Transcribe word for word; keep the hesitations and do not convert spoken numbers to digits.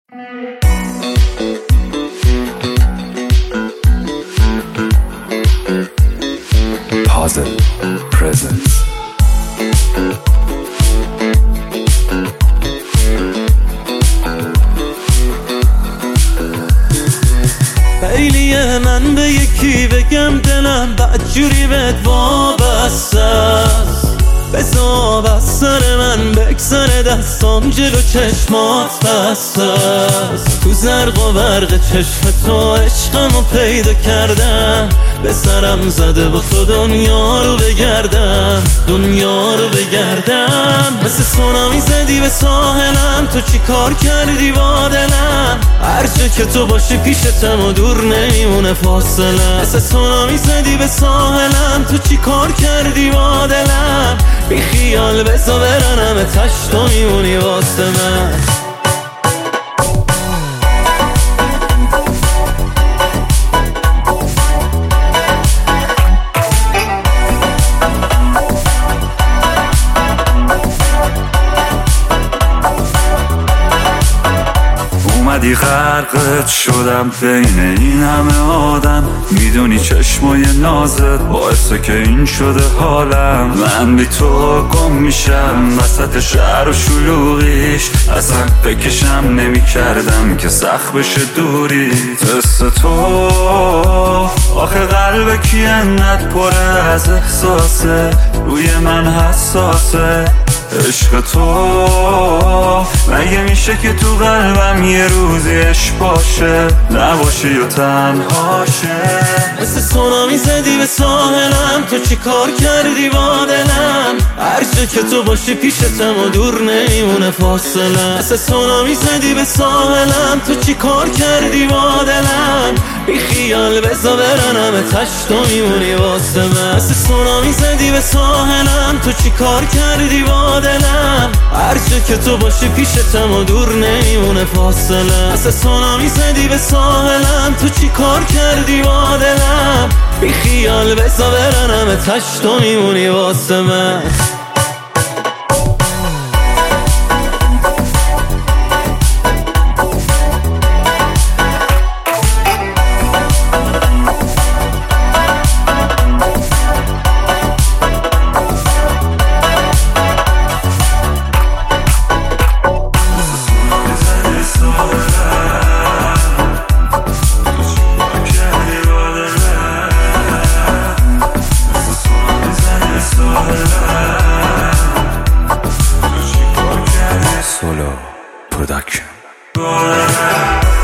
Puzzle Presents. خیلیه من به یکی بگم دلم بدجوری بهت وابسته است، بذار از سر من بگذره دستام جلو چشمات بسته است. تو زرق و برق چشم تو عشقمو پیدا کردم، به سرم زده با تو دنیا رو بگردم، دنیا رو بگردم. مثل سونامی زدی به ساحلم، تو چی کار کردی با دلم؟ هر جا که تو باشی پیشتم و دور نمیمونه فاصله. مثل سونامی زدی به ساحلم، تو چی کار کردی با دلم؟ بی خیال بزا برنم تشت و میمونی واسه من. اومدی غرقت شدم بین این همه آدم، میدونی چشمای نازت باعثه که این شده حالم. من بی تو گم میشم وسط شهر و شلوغیش، اصلا بکشم نمی کردم که سخت بشه دوری. تست تو آخه قلب کی انقدر پره از احساسه، روی من حساسه. عشق تو مگه میشه که تو قلبم یه روزی عشق باشه، نباشی و تنهاشه. مثل سونامی زدی به ساحلم، تو چی کار کردی با دلم؟ هر جا که تو باشی پیشتم و دور نمیمونه فاصله. مثل سونامی زدی به ساحلم، تو چی کار کردی با دلم؟ بی خیال بزا برنم تشت و میمونی واسه من. مثل سونامی زدی به ساحلم، تو چی کار کردی با دلم؟ هر جا که تو باشی پیشتم و دور نمیمونه فاصله. مثل سونامی زدی به ساحلم، تو چی کار کردی با دلم؟ بی خیال بزا برنم تشت و میمونی واسه من. Solo Production.